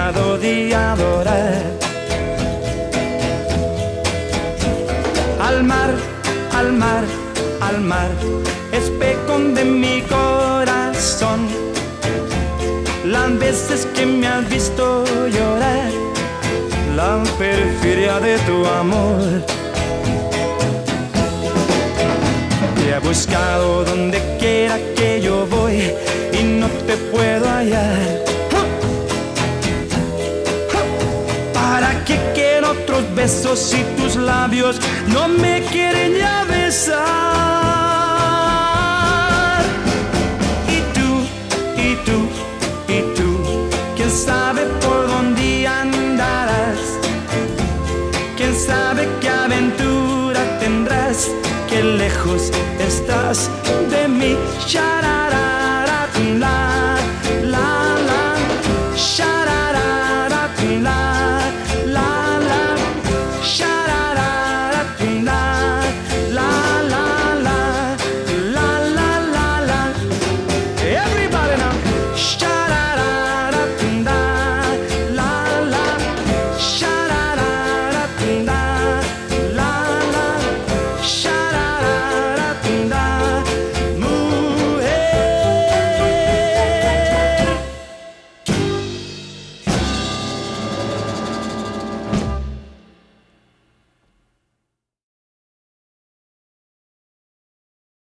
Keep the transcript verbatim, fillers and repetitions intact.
cansado de adorar. Al mar, al mar, al mar, espejo de mi corazón. Las veces que me has visto llorar, la perfidia de tu amor. Te he buscado donde quiera que yo voy y no te puedo hallar. ¿Para qué quiero otros besos si tus labios no me quieren ya besar? Y tú, y tú, y tú, quién sabe por dónde andarás, quién sabe qué aventura tendrás, qué lejos estás de mí.